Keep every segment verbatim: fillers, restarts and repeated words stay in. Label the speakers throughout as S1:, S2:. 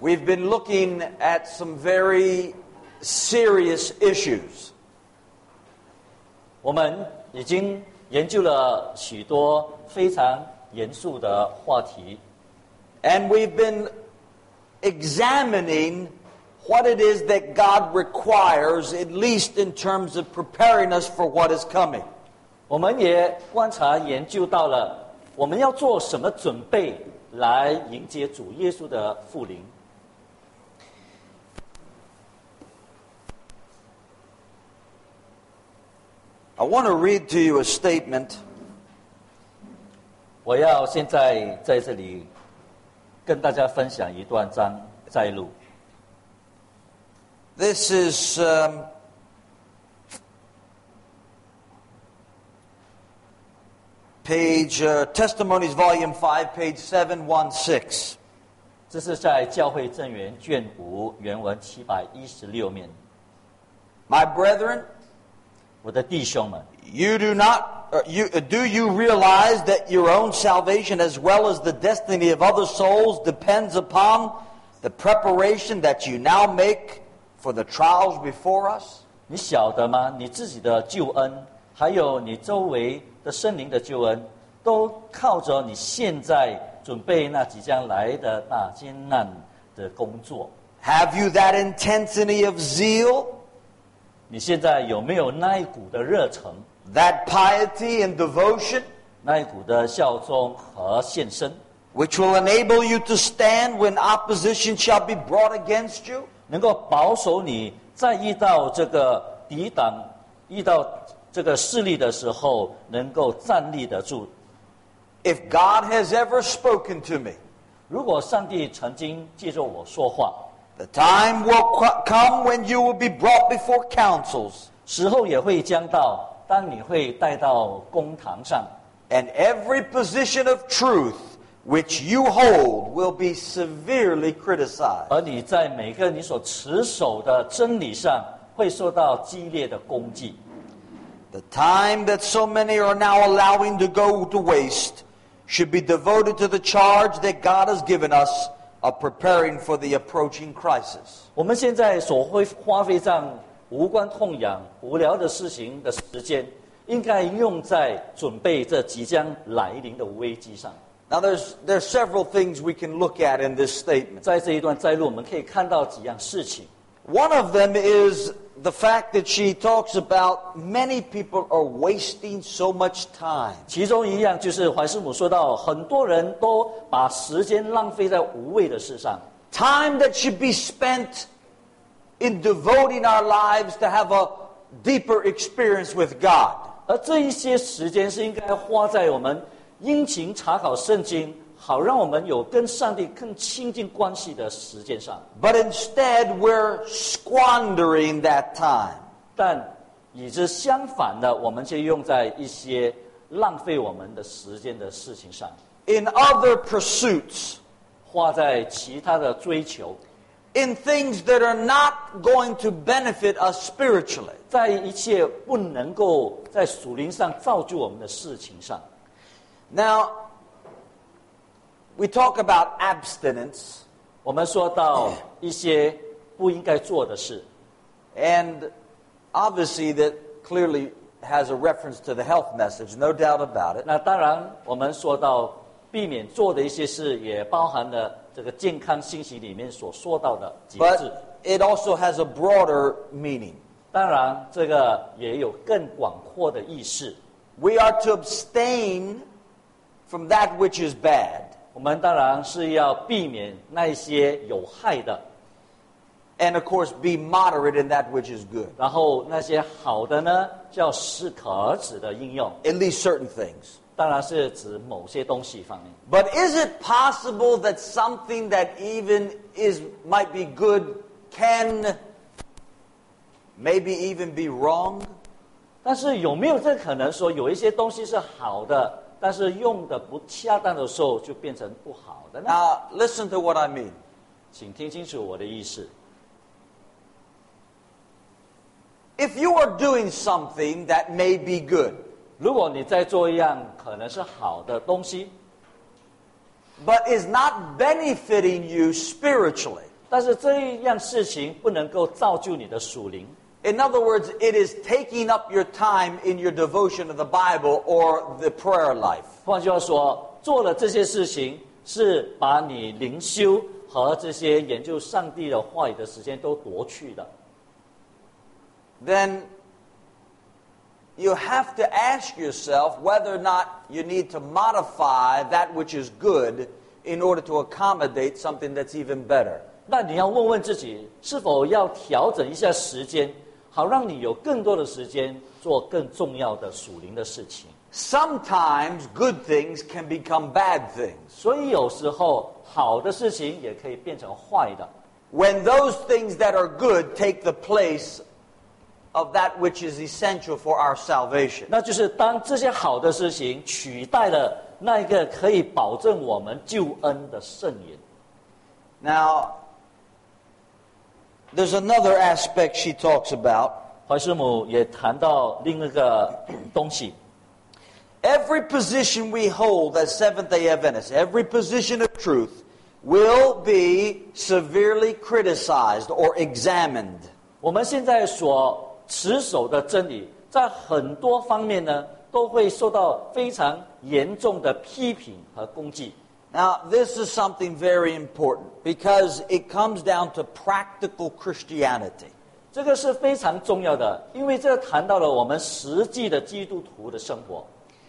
S1: We've been looking at some very serious issues.
S2: 我们已经研究了许多非常严肃的话题，
S1: And we've been examining what it is that God requires, at least in terms of preparing us for what is coming.
S2: 我们也观察研究到了我们要做什么准备来迎接主耶稣的复临。
S1: I want to read to you a statement.
S2: 我要现在在这里跟大家分享一段章摘录。
S1: This is um, page uh, Testimonies, Volume five, page seven sixteen.
S2: 这是在教会正源卷五原文七百一十六面。
S1: My brethren,
S2: 我的弟兄们，
S1: you do not, uh, you, uh, do you realize that your own salvation as well as the destiny of other souls depends upon the preparation that you now make for the trials before us?
S2: 你晓得吗？你自己的救恩，还有你周围的圣灵的救恩，都靠着你现在准备那即将来的那艰难的工作。
S1: Have you that intensity of zeal,
S2: 你现在有没有那一股的热忱，
S1: that piety and devotion,
S2: 那一股的效忠和献身，
S1: which will enable you to stand when opposition shall be brought against you?
S2: 能够保守你在遇到这个抵挡、遇到这个势力的时候，能够站立得住。
S1: If God has ever spoken to me,
S2: 如果上帝曾经借着我说话，
S1: the time will co- come when you will be brought before councils,
S2: 时候也会将到，当你会带到公堂上，
S1: and every position of truth which you hold will be severely criticized.
S2: 而你在每个你所持守的真理上，会受到激烈的攻击。
S1: The time that so many are now allowing to go to waste should be devoted to the charge that God has given us of preparing for the approaching crisis.
S2: 我们现在所会花费上无关痛痒、无聊的事情的时间，应该用在准备这即将来临的危机上。
S1: Now there's, there's several things we can look at in this statement.
S2: 在这一段摘录，我们可以看到几样事情。
S1: One of them is the fact that she talks about many people are wasting so much time.
S2: 其中一样就是怀师母说到，很多人都把时间浪费在无谓的事上。
S1: Time that should be spent in devoting our lives to have a deeper experience with God.
S2: 而这一些时间是应该花在我们殷勤查考圣经，好让我们有跟上帝更亲近关系的时间上。
S1: But instead, we're squandering that time.
S2: 但与之相反的，我们却用在一些浪费我们的时间的事情上，
S1: In other pursuits,
S2: 花在其他的追求，
S1: in things that are not going to benefit us spiritually.
S2: 在一切不能够在属灵上造就我们的事情上。
S1: Now, we talk about abstinence,
S2: 我们说到一些不应该做的事，
S1: and obviously that clearly has a reference to the health message, no doubt about it.
S2: 那当然我们说到避免做的一些事，也包含了这个健康信息里面所说到的节制。
S1: But it also has a broader meaning.
S2: 当然，这个也有更广阔的意思。
S1: We are to abstain from that which is bad,
S2: 我们当然是要避免那一些有害的，
S1: and of course be moderate in that which is good,
S2: 然后那些好的呢，就要适可而止的应用。
S1: at least certain things.
S2: 当然是指某些东西方面。
S1: But is it possible that something that even is might be good can maybe even be wrong?
S2: 但是有没有这可能说，有一些东西是好的，但是用的不恰当的时候，就变成不好的呢？
S1: Now, listen to what I mean.
S2: 请听清楚我的意思。
S1: If you are doing something that may be good,
S2: 如果你在做一样可能是好的东西，
S1: but is not benefiting you spiritually,
S2: 但是这样事情不能够造就你的属灵。
S1: In other words, it is taking up your time in your devotion to the Bible or the prayer life.
S2: 换句话说，做了这些事情是把你灵修和这些研究上帝的话语的时间都夺去的。
S1: Then you have to ask yourself whether or not you need to modify that which is good in order to accommodate something that's even better.
S2: 那你要问问自己，是否要调整一下时间，好让你有更多的时间做更重要的属灵的事情。
S1: Sometimes good things can become bad things.
S2: 所以有时候好的事情也可以变成坏的。
S1: When those things that are good take the place of that which is essential for our salvation.
S2: 那就是当这些好的事情取代了那一个可以保证我们救恩的圣言。
S1: Now, there's another aspect she talks about.
S2: 怀师母也谈到另一个东西。
S1: Every position we hold as Seventh-day Adventists, every position of truth, will be severely criticized or examined.
S2: 我们现在所持守的真理，在很多方面呢，都会受到非常严重的批评和攻击。
S1: Now, this is something very important because it comes down to practical Christianity.
S2: 这个是非常重要的，因为这谈到了我们实际的基督徒的生活。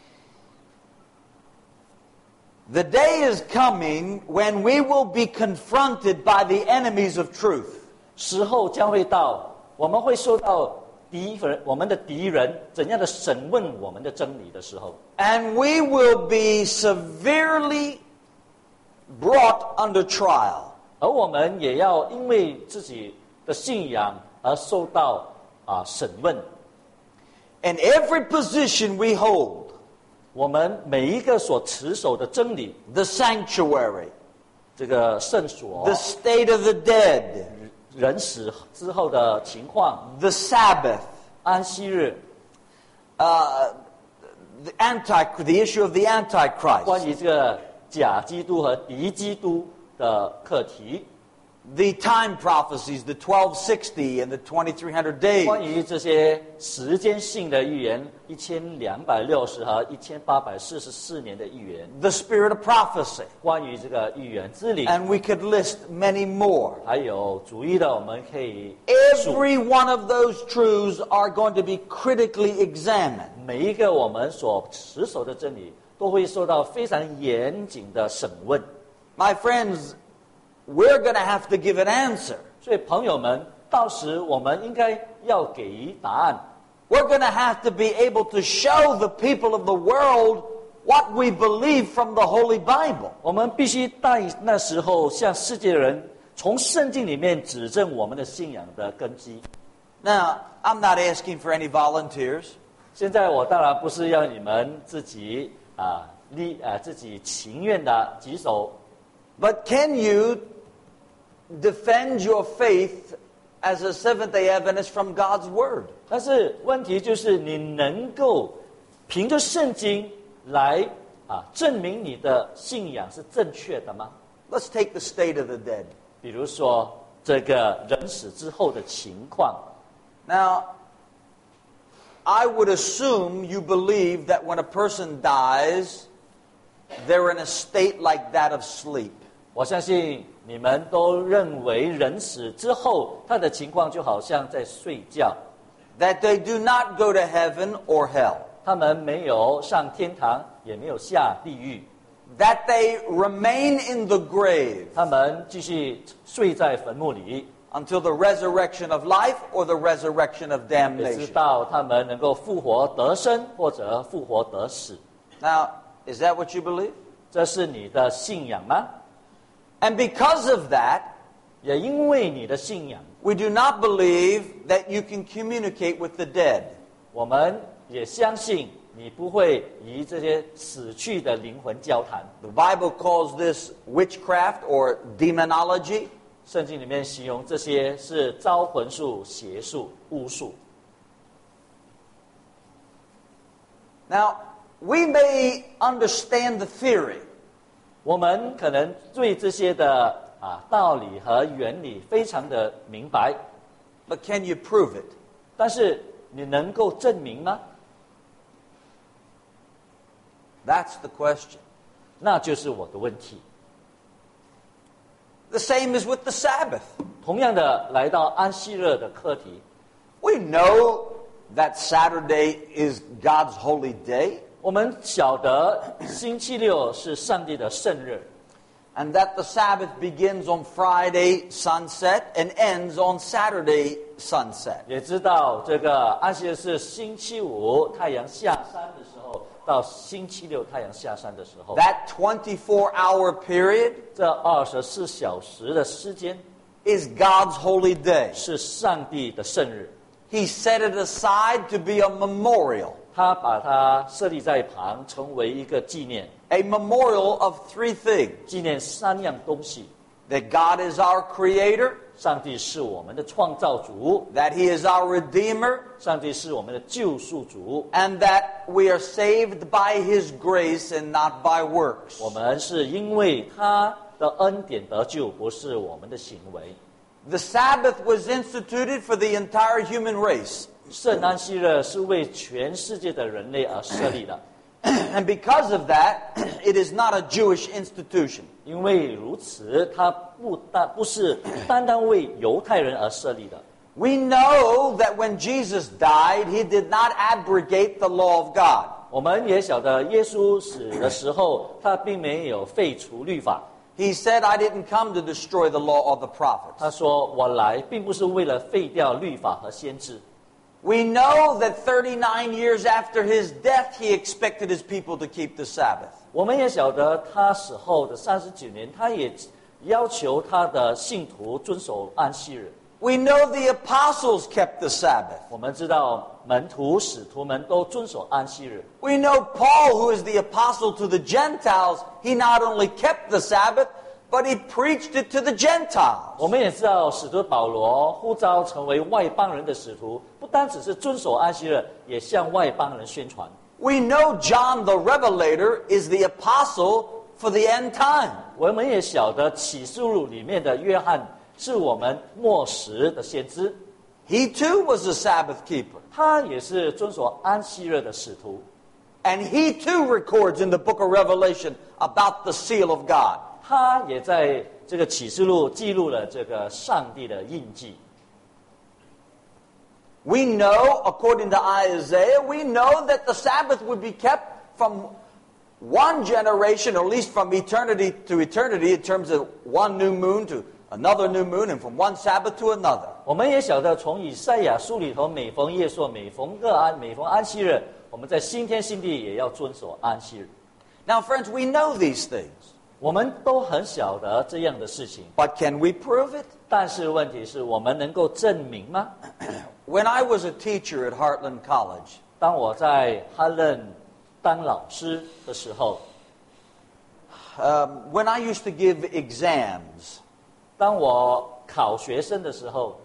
S1: The day is coming when we will be confronted by the enemies of truth.
S2: 时候将会到，我们会受到敌人，我们的敌人怎样的审问我们的真理的时候。
S1: And we will be severely brought under trial.
S2: 而我们也要因为自己的信仰而受到啊审问。
S1: And every position we hold,
S2: 我们每一个所持守的真理，
S1: the sanctuary,
S2: 这个圣所
S1: the state of the dead,
S2: 人死之后的情况，
S1: the Sabbath,
S2: 安息日，
S1: uh, the anti, the issue of the
S2: 关
S1: Antichrist,
S2: 于这个假基督和敌基督的课题，
S1: the time prophecies, the twelve sixty and the twenty-three hundred days,
S2: 关于这些时间性的预言，一千两百六十和一千八百四十四年的预言，
S1: the spirit of prophecy,
S2: 关于这个预言之灵，
S1: and we could list many more.
S2: 还有逐一的，我们可以数
S1: Every one of those truths are going to be critically examined.
S2: 每一个我们所持守的真理，都会受到非常严谨的审问。
S1: My friends, we're going to have to give an answer.
S2: 所以朋友们，到时我们应该要给予答案。
S1: We're going to have to be able to show the people of the world what we believe from the Holy Bible.
S2: 我们必须在那时候向世界人从圣经里面指证我们的信仰的根基。
S1: Now, I'm not asking for any volunteers.
S2: 现在我当然不是要你们自己啊立啊自己情愿的举手，
S1: But can you defend your faith as a Seventh-day Adventist from God's Word?
S2: 但是问题就是你能够凭着圣经来啊证明你的信仰是正确的吗？
S1: Let's take the state of the dead.
S2: 比如说这个人死之后的情况。
S1: Now, I would assume you believe that when a person dies, they're in a state like that of sleep.
S2: 我相信你们都认为人死之后，他的情况就好像在睡觉，
S1: That they do not go to heaven or hell.
S2: 他们没有上天堂，也没有下地狱，
S1: That they remain in the grave
S2: 他们继续睡在坟墓里，
S1: until the resurrection of life or the resurrection of
S2: 也知
S1: damnation.
S2: 道他们能够复活得生或者复活得死。
S1: Now, is that what you believe?
S2: 这是你的信仰吗？
S1: And because of that,
S2: 也因为你的信仰，
S1: we do not believe that you can communicate with the dead.
S2: 我们也相信你不会与这些死去的灵魂交谈。
S1: The Bible calls this witchcraft or demonology.
S2: 圣经里面形容这些是招魂术、邪术、巫术。
S1: Now, we may understand the theory,
S2: 我们可能对这些的啊道理和原理非常的明白，
S1: but can you prove it?
S2: 但是你能够证明吗？
S1: That's the question.
S2: 那就是我的问题。
S1: The same is with the Sabbath.
S2: 同样的，来到安息日的课题，
S1: We know that Saturday is God's holy day,
S2: 我们晓得星期六是上帝的圣日，
S1: and that the Sabbath begins on Friday sunset and ends on Saturday sunset.
S2: 也知道这个安息日是星期五太阳下山的时候，到星期六太阳下山的时候，
S1: That twenty-four hour period
S2: 这二十四小时的时间
S1: is God's holy day.
S2: 是上帝的圣日，
S1: He set it aside to be a memorial,
S2: 他把它设立在一旁，成为一个纪念，
S1: a memorial of three things:
S2: 纪念三样东西：
S1: that God is our creator,
S2: 上帝是我们的创造主，
S1: that He is our redeemer,
S2: 上帝是我们的救赎主，
S1: and that we are saved by His grace and not by works.
S2: 我们是因为他的恩典得救，不是我们的行为。
S1: The Sabbath was instituted for the entire human race.
S2: 圣安息日是为全世界的人类而设立的，
S1: And because of that, it is not a Jewish institution.
S2: 因为如此，它不单不是单单为犹太人而设立的。
S1: We know that when Jesus died, He did not abrogate the law of God.
S2: 我们也晓得，耶稣死的时候，他并没有废除律法。
S1: He said, I didn't come to destroy the law or the
S2: 他
S1: prophets.
S2: 说：“我来并不是为了废掉律法和先知。”
S1: We know that thirty-nine years after His death, He expected His people to keep the Sabbath.
S2: 我们也晓得，他死后的三十九年，他也要求他的信徒遵守安息日。
S1: We know the apostles kept the Sabbath.
S2: 我们知道，门徒、使徒们都遵守安息日。
S1: We know Paul, who is the apostle to the Gentiles, he not only kept the Sabbath, but he preached it to the Gentiles.
S2: 我们也知道，使徒保罗呼召成为外邦人的使徒，不单只是遵守安息日，也向外邦人宣传。
S1: We know John the Revelator is the apostle for the end time.
S2: 我们也晓得启示录里面的约翰是我们末时的先知，
S1: He too was a Sabbath keeper.
S2: 他也是遵守安息日的使徒，
S1: And he too records in the book of Revelation about the seal of God.
S2: 他也在这个启示录记录了这个上帝的印记。
S1: We know, according to Isaiah, we know that the Sabbath would be kept from one generation, or at least from eternity to eternity, in terms of one new moon to another new moon, and from one Sabbath to another.
S2: 我们也晓得，从以赛亚书里头，每逢夜朔，每逢个安，每逢安息日，我们在新天新地也要遵守安息日。
S1: Now, friends, we know these things,
S2: 我们都很晓得这样的事情，
S1: but can we prove it?
S2: 但是问题是我们能够证明吗？
S1: When I was a teacher at Heartland College,
S2: 当我在哈伦当老师的时候，
S1: um, when I used to give exams,
S2: 当我考学生的时候，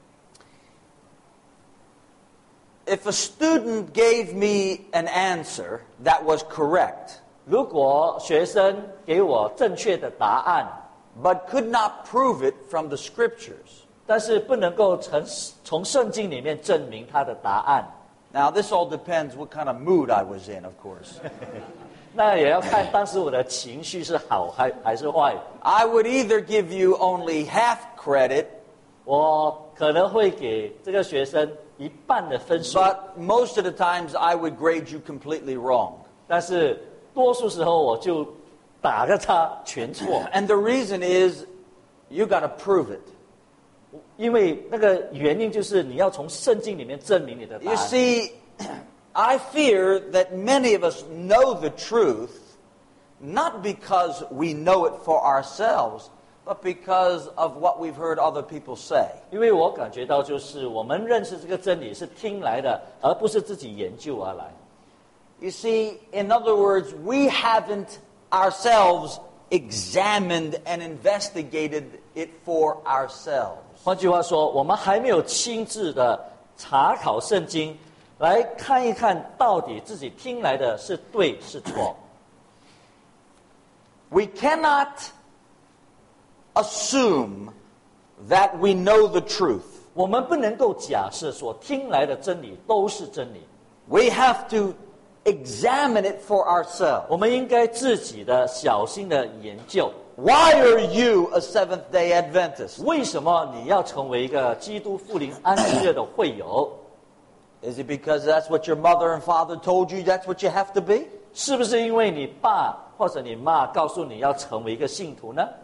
S1: if a student gave me an answer that was correct,
S2: 如果学生给我正确的答案，
S1: but could not prove it from the scriptures,
S2: 但是不能够从从圣经里面证明他的答案，
S1: now this all depends what kind of mood I was in, of course.
S2: 那也要看当时我的情绪是好还还是坏。
S1: I would either give you only half credit,
S2: 我可能会给这个学生一半的分数，
S1: but most of the times I would grade you completely wrong.
S2: 但是多数时候我就打个叉，全错。
S1: And the reason is you got to prove it.
S2: 因为那个原因就是你要从圣经里面证明你的答
S1: You
S2: 案。
S1: see, I fear that many of us know the truth not because we know it for ourselves, but because of what we've heard other people say.
S2: 因为我感觉到，就是我们认识这个真理是听来的，而不是自己研究而来。
S1: You see, in other words, we haven't ourselves examined and investigated it for ourselves.
S2: 换句话说，我们还没有亲自的查考圣经，来看一看到底自己听来的是对是错。
S1: We cannot assume that we know the truth.
S2: 我们不能够假设所听来的真理都是真理，
S1: We have to examine it for ourselves.
S2: 我们应该自己的小心的研究。
S1: Why are you a Seventh-day Adventist?
S2: 为什么你要成为一个基督复临安息日的会友？
S1: Is it because that's what your mother and father told you that's what you have to be?
S2: 是不是因为你爸或者你妈告诉你要成为一个信徒呢？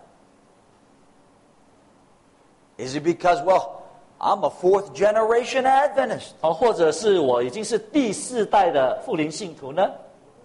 S1: Is it because, well, I'm a fourth generation Adventist?
S2: 哦，或者是我已经是第四代的复临信徒呢？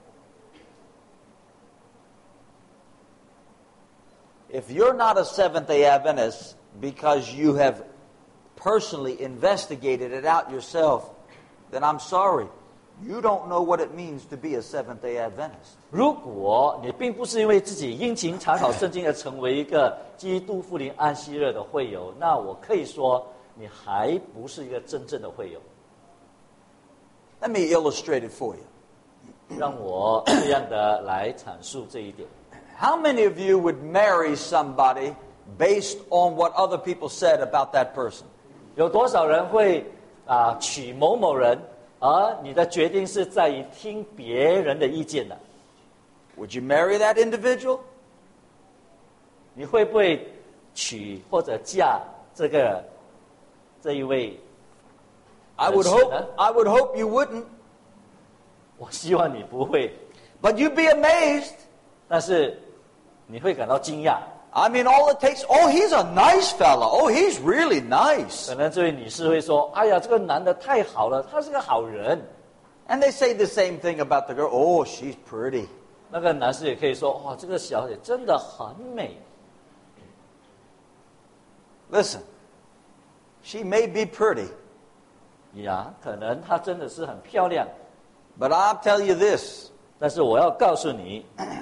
S1: If you're not a Seventh-day Adventist because you have personally investigated it out yourself, then I'm sorry. You don't know what it means to be a Seventh-day Adventist.
S2: 如果你并不是因为自己殷勤查考圣经而成为一个基督复临安息日的会友，那我可以说你还不是一个真正的会友。
S1: Let me illustrate it for you.
S2: 让我这样的来阐述这一点。
S1: How many of you would marry somebody based on what other people said about that person?
S2: 有多少人会啊、娶某某人，而你的决定是在于听别人的意见的？
S1: Would you marry that individual?
S2: 你会不会娶或者嫁这个这一位？
S1: I would hope I would hope you wouldn't.
S2: 我希望你不会，
S1: But you'd be amazed.
S2: 但是你会感到惊讶。
S1: I mean, all it takes, oh, he's a nice fella. Oh, he's really nice.
S2: 可能这位女士会说：“哎呀，这个男的太好了，他是个好人。”
S1: And they say the same thing about the girl. Oh, she's pretty.
S2: 那个男士也可以说：“哇，这个小姐真的很美。”
S1: Listen, she may be pretty,
S2: 呀，可能她真的是很漂亮，
S1: but I'll tell you this.
S2: 但是我要告诉你，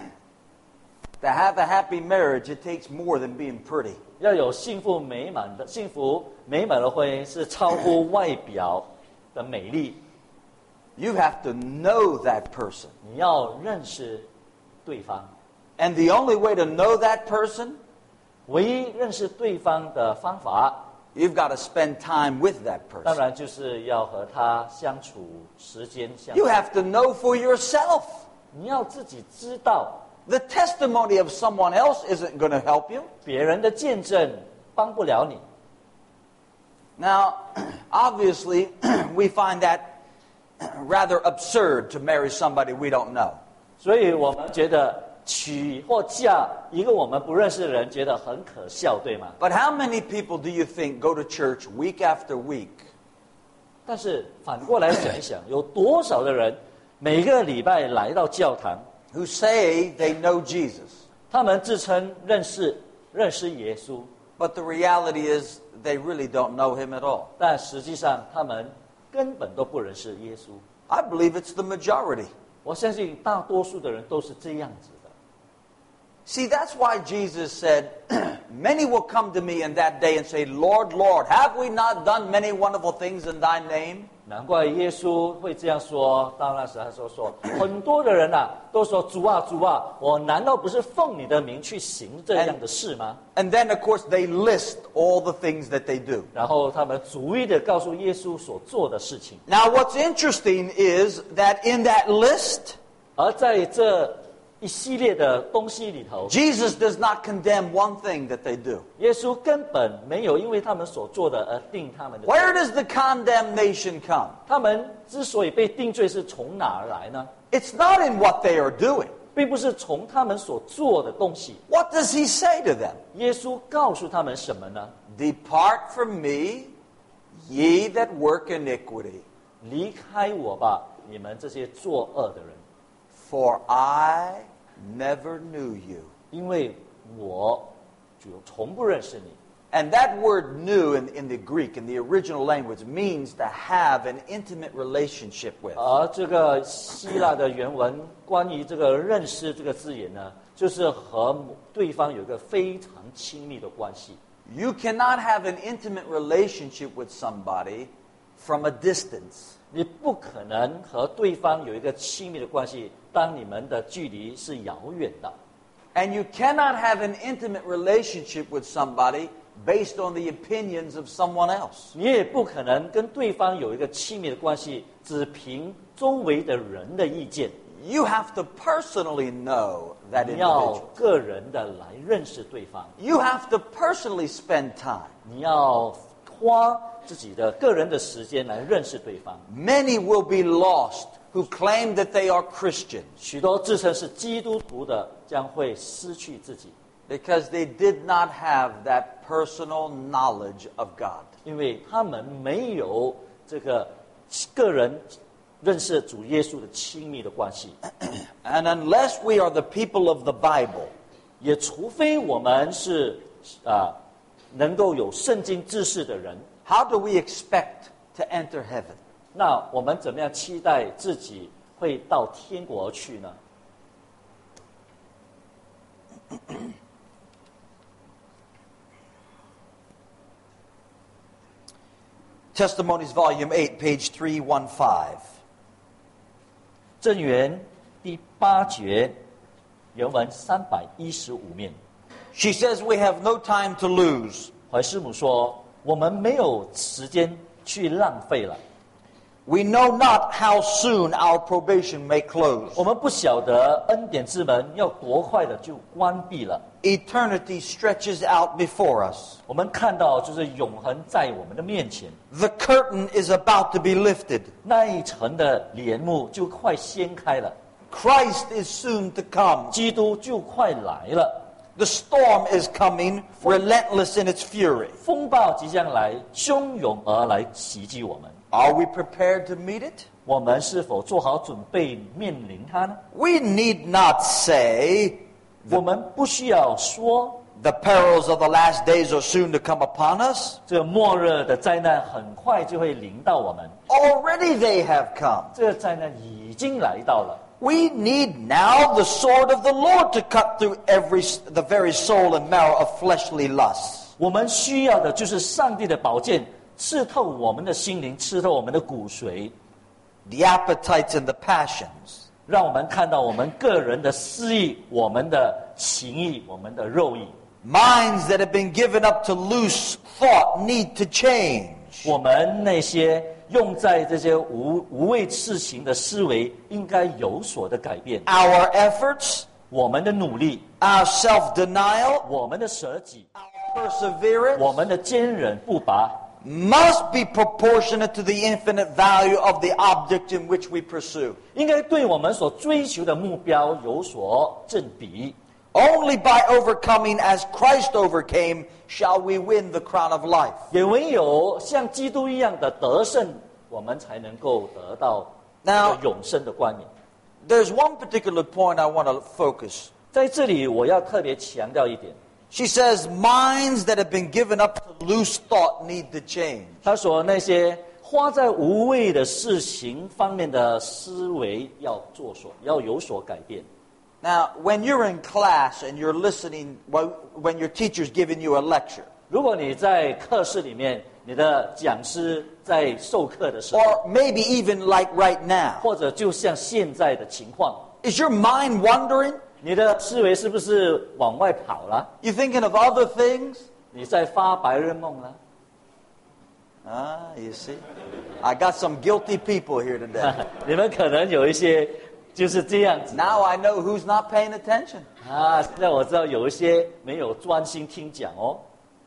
S1: To have a happy marriage, it takes more than being pretty.
S2: 要有幸福美满的幸福美满的婚姻，是超乎外表的美丽。
S1: You have to know that person.
S2: 你要认识对方，
S1: And the only way to know that person,
S2: 唯一认识对方的方法，
S1: you've got to spend time with that
S2: 当
S1: person.
S2: 然就是要和他相处时间相处。
S1: You have to know for yourself.
S2: 你要自己知道，
S1: The testimony of someone else isn't going to help you.
S2: 别人的见证帮不了你。
S1: Now, obviously, we find that rather absurd to marry somebody we don't know.
S2: 所以我们觉得娶或嫁一个我们不认识的人，觉得很可笑，对吗？
S1: But how many people do you think go to church week after week?
S2: 但是反过来想一想，有多少的人每个礼拜来到教堂，
S1: Who say they know Jesus,
S2: 他们自称认识认识耶稣，
S1: but the reality is they really don't know him at all.
S2: 但实际上他们根本都不认识耶稣。
S1: I believe it's the majority.
S2: 我相信大多数的人都是这样子的。
S1: See, that's why Jesus said, Many will come to me in that day and say, Lord, Lord, have we not done many wonderful things in thy name?
S2: 难怪耶稣会这样说。到那时他说说，很多的人啊都说主啊主啊，我难道不是奉你的名去行这样的事吗？
S1: And then, of course, they list all the things that they do.
S2: 然后他们逐一的告诉耶稣所做的事情。
S1: Now, what's interesting is that in that list,
S2: 而在这一系列的东西里头，
S1: Jesus does not condemn one thing that they do.
S2: 耶稣根本没有因为他们所做的而定他们的罪。
S1: Where does the condemnation come?
S2: 他们之所以被定罪，是从哪儿来呢？
S1: It's not in what they are doing.
S2: 并不是从他们所做的东西。
S1: What does he say to them?
S2: 耶稣告诉他们什么呢？
S1: Depart from me, ye that work iniquity,
S2: 离开我吧，你们这些作恶的人，
S1: for I never knew you.
S2: 因为我就从不认识你。
S1: And that word knew in, in the Greek, in the original language, means to have an intimate relationship with.
S2: 而这个希腊的原文关于这个认识这个字眼呢，就是和对方有一个非常亲密的关系。
S1: You cannot have an intimate relationship with somebody from a distance.
S2: 你不可能和对方有一个亲密的关系，当你们的距离是遥远的。
S1: And you cannot have an intimate relationship with somebody based on the opinions of someone else.
S2: 你也不可能跟对方有一个亲密的关系，只凭周围的人的意见。
S1: You have to personally know that
S2: 你要
S1: individual.
S2: 个人的来认识对方，
S1: You have to personally spend time.
S2: 你要花自己的个人的时间来认识对方。
S1: Many will be lost who claim that they are Christians
S2: 许多自称是基督徒的，将会失去自己，
S1: because they did not have that personal knowledge of God.
S2: 因为他们没有这个个人认识主耶稣的亲密的关系。
S1: And unless we are the people of the Bible,
S2: 也除非我们是啊、能够有圣经知识的人，
S1: how do we expect to enter heaven?
S2: 那我们怎么样期待自己会到天国去呢？
S1: Testimonies, Volume eight, page three fifteen.
S2: 正元第八节，原文三百一十五面。
S1: She says we have no time to lose.
S2: 怀师母说：“我们没有时间去浪费了。
S1: We know not how soon our probation may close.
S2: 我们不晓得恩典之门要多快的就关闭了。
S1: Eternity stretches out before us.
S2: 我们看到就是永恒在我们的面前，
S1: The curtain is about to be lifted.
S2: 那一层的帘幕就快掀开了，
S1: Christ is soon to come.
S2: 基督就快来了。
S1: The storm is coming, relentless in its fury.
S2: 风暴即将来，汹涌而来袭击我们。
S1: Are we prepared to meet it?
S2: 我们是否做好准备面临它呢？
S1: We need not say
S2: 我们不需要说
S1: the perils of the last days are soon to come upon us.
S2: 这个末日的灾难很快就会临到我们。
S1: Already they have come.
S2: 这个灾难已经来到了。
S1: We need now the sword of the Lord to cut through every the very soul and marrow of fleshly lusts.
S2: 我们需要的就是上帝的宝剑，刺透我们的心灵，刺透我们的骨髓，
S1: The appetites and the passions.
S2: 让我们看到我们个人的私意、我们的情意、我们的肉意。
S1: Minds that have been given up to loose thought need to change.
S2: 我们那些用在这些无无谓事情的思维，应该有所的改变。
S1: Our efforts,
S2: 我们的努力，
S1: our self-denial,
S2: 我们的舍己，
S1: our perseverance
S2: 我们的坚韧不拔，
S1: must be proportionate to the infinite value of the object in which we pursue.
S2: 应该对我们所追求的目标有所正比。
S1: Only by overcoming as Christ overcame shall we win the crown of life.
S2: 也唯有像基督一样的得胜，我们才能够得到这
S1: Now-
S2: 个永生的冠冕。
S1: There's one particular point I want to focus.
S2: 在这里，我要特别强调一点，
S1: She says minds that have been given up to loose thought need to change.
S2: 他说那些花在无谓的事情方面的思维要做所要有所改变。
S1: Now, when you're in class and you're listening, well, when your teacher's giving you a lecture,
S2: 如果你在课室里面，你的讲师在授课的时候，
S1: or maybe even like right now,
S2: 或者就像现在的情况，
S1: is your mind wandering?
S2: 你的思维是不是往外跑了？
S1: You thinking of other things?
S2: 你在发白日梦了？
S1: Ah, you see? I got some guilty people here today.
S2: 你们可能有一些就是这样子
S1: Now I know who's not paying attention.
S2: 啊。现在我知道有一些没有专心听讲哦。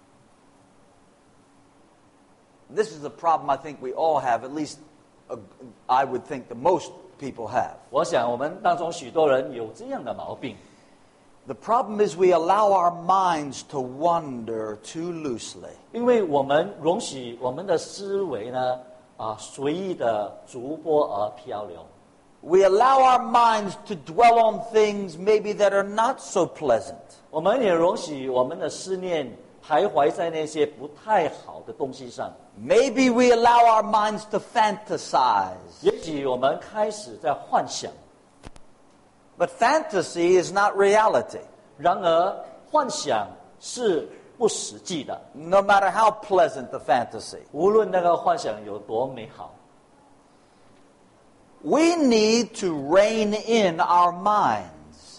S1: This is a problem I think we all have, at least uh, I would think the most people have.
S2: 我想我们当中许多人有这样的毛病。
S1: The problem is we allow our minds to wander too loosely.
S2: 因为我们容许我们的思维呢，啊，随意的逐波而漂流。
S1: We allow our minds to dwell on things maybe that are not so pleasant.
S2: 我们也容许我们的思念徘徊在那些不太好的东西上。
S1: Maybe we allow our minds to fantasize.
S2: 也许我们开始在幻想，
S1: But fantasy is not reality.
S2: 然而幻想是不实际的。
S1: No matter how pleasant the fantasy.
S2: 无论那个幻想有多美好，
S1: We need to rein in our minds.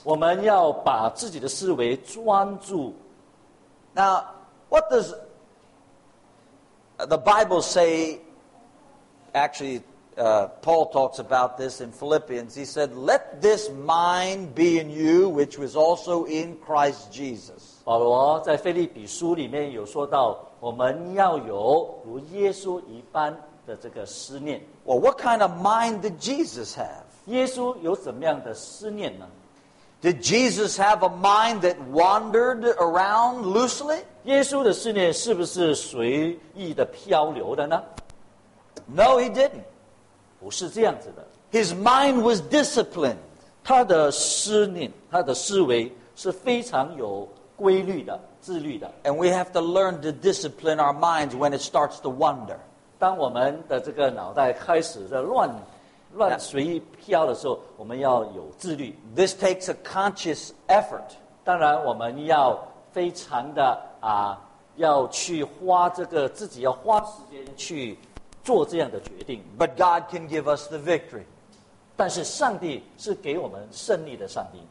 S2: 我们要把自己的思维专注。
S1: Now, what does the Bible say? Actually, uh, Paul talks about this in Philippians. He said, "Let this mind be in you, which was also in Christ Jesus."
S2: 保罗在腓立比书里面有说到，我们要有如耶稣一般的这个思念。
S1: Well, what kind of mind did Jesus have?
S2: 耶稣有怎么样的思念呢？
S1: Did Jesus have a mind that wandered around loosely?
S2: 耶稣的思念是不是随意的漂流的呢？
S1: No, he didn't.
S2: 不是这样子的。
S1: His mind was disciplined.
S2: 他的思念，他的思维是非常有规律的、自律的。
S1: And we have to learn to discipline our minds when it starts to wander.
S2: 当我们的这个脑袋开始在乱乱随意飘的时候，我们要有自律。
S1: This takes a conscious effort.
S2: 当然，我们要非常的啊，要去花这个自己要花时间去做这样的决定。
S1: But God can give us the victory.
S2: 但是上帝是给我们胜利的上帝。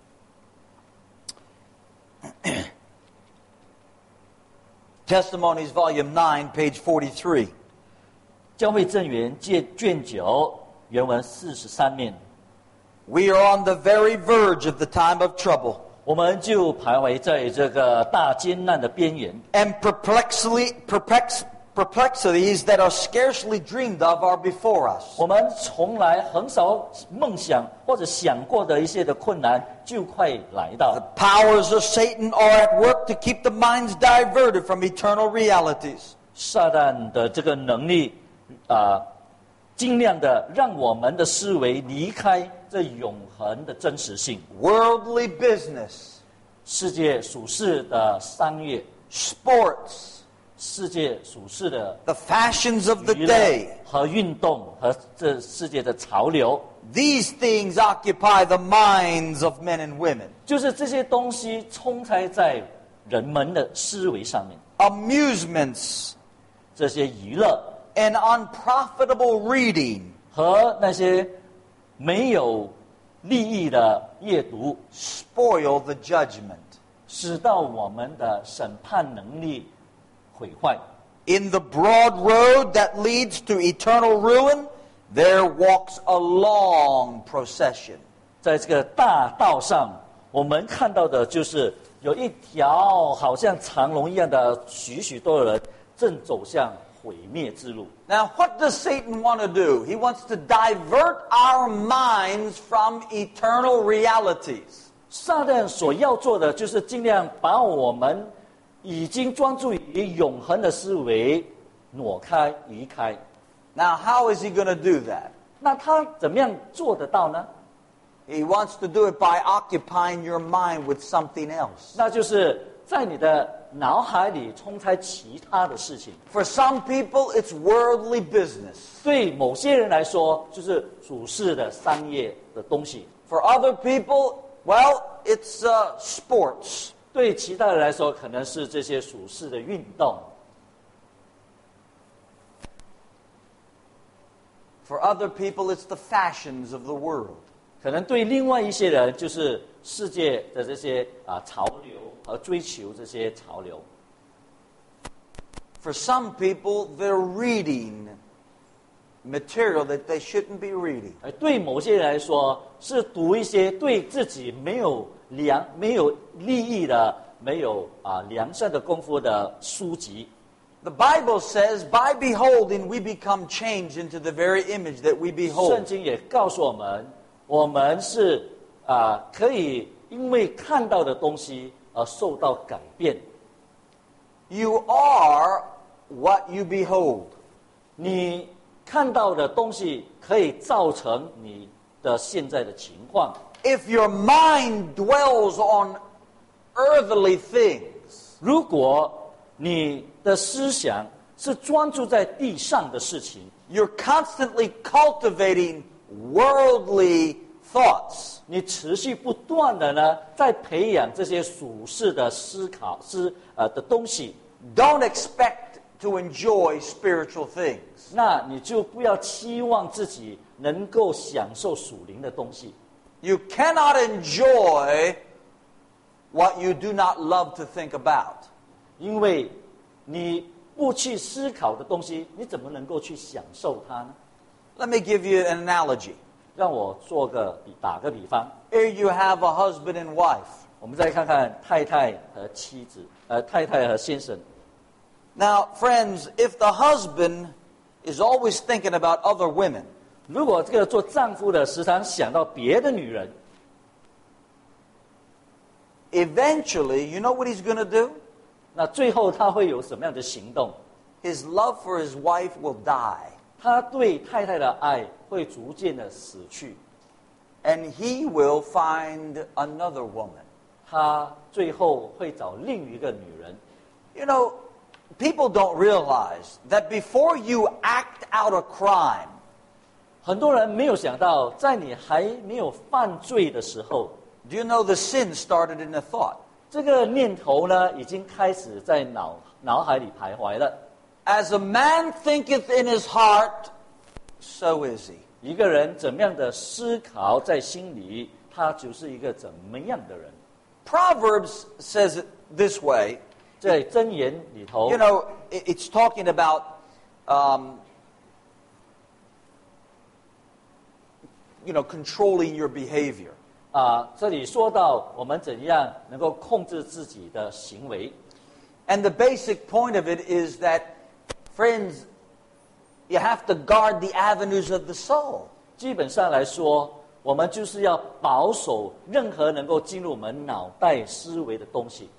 S1: Testimonies, Volume nine, page forty-three.
S2: 教会正言卷卷九原文四十三面，
S1: We are on the very verge of the time of trouble,
S2: 我们就徘徊在这个大艰难的边缘，
S1: and perplexly, perplex, perplexities that are scarcely dreamed of are before us.
S2: 我们从来很少梦想或者想过的一些的困难就快来到。
S1: The powers of Satan are at work to keep the minds diverted from eternal realities.
S2: 撒旦的这个能力啊、呃，尽量的让我们的思维离开这永恒的真实性。
S1: Worldly business,
S2: 世界属世的商业，
S1: sports,
S2: 世界属世的
S1: the fashions of the
S2: 娱乐
S1: day.
S2: 和运动和这世界的潮流，
S1: These things occupy the minds of men and women.
S2: 就是这些东西充斥在人们的思维上面。
S1: Amusements
S2: 这些娱乐
S1: and unprofitable reading
S2: 和那些没有利益的阅读，
S1: spoil the judgment.
S2: 使到我们的审判能力毁坏。
S1: In the broad road that leads to eternal ruin, there walks a long procession.
S2: 在这个大道上，我们看到的就是有一条好像长龙一样的许许多的人正走向毁灭之路。
S1: Now, what does Satan want to do? He wants to divert our minds from eternal realities.
S2: 撒旦所要做的就是尽量把我们已经专注于永恒的思维挪开、移开。
S1: Now, how is he going to do that?
S2: 那他怎么样做得到呢？
S1: He wants to do it by occupying your mind with something else.
S2: 那就是在你的脑海里充斥其他的事情。
S1: For some people, it's worldly business.
S2: 对某些人来说，就是属世的商业的东西；
S1: For other people, well, it's uh, sports.
S2: 对其他人来说，可能是这些属世的运动；
S1: For other people, it's the fashions of the world.
S2: 可能对另外一些人，就是世界的这些啊潮流和追求这些潮流。
S1: For some people, they're reading material that they shouldn't be reading.
S2: 而对某些人来说，是读一些对自己没有良、没有利益的、没有啊良善的功夫的书籍。
S1: The Bible says, by beholding, we become changed into the very image that we
S2: 圣
S1: behold.
S2: 经也告诉我们，我们是啊可以因为看到的东西而受到改变。
S1: You are what you behold.
S2: 你看到的东西可以造成你的现在的情况。
S1: If your mind dwells on earthly things,
S2: 如果你的思想是专注在地上的事情，
S1: you're constantly cultivating worldly thoughts.
S2: 你持续不断的呢，在培养这些属世的思考思呃的东西，
S1: Don't expect to enjoy spiritual things.
S2: 那你就不要期望自己能够享受属灵的东西。
S1: You cannot enjoy what you do not love to think about.
S2: 因为你不去思考的东西，你怎么能够去享受它呢？
S1: Let me give you an analogy.
S2: 让我做个比打个比方，
S1: Here you have a husband and wife.
S2: 我们再看看太太和妻子，呃，太太和先生。
S1: Now, friends, if the husband is always thinking about other women,
S2: 如果这个做丈夫的时常想到别的女人，
S1: eventually, you know what he's going to do?
S2: 那最后他会有什么样的行动？
S1: His love for his wife will die.
S2: 他对太太的爱会逐渐的死去，
S1: And he will find another woman.
S2: 他最后会找另一个女人。
S1: You know, people don't realize that before you act out a crime,
S2: 很多人没有想到，在你还没有犯罪的时候，
S1: do you know the sin started in a thought?
S2: 这个念头呢，已经开始在脑脑海里徘徊了。
S1: As a man thinketh in his heart, so is he.
S2: 一个人怎么样的思考在心里，他就是一个怎么样的人。
S1: Proverbs says it this way.
S2: 在箴言里头
S1: You，know, it- it's talking about, um, you know, controlling your behavior.
S2: 啊，这里说到我们怎样能够控制自己的行为。
S1: And the basic point of it is that, friends, you have to guard the avenues of the soul.
S2: 基本上来说，我们就是要保守任何能够进入我们脑袋思维的东西。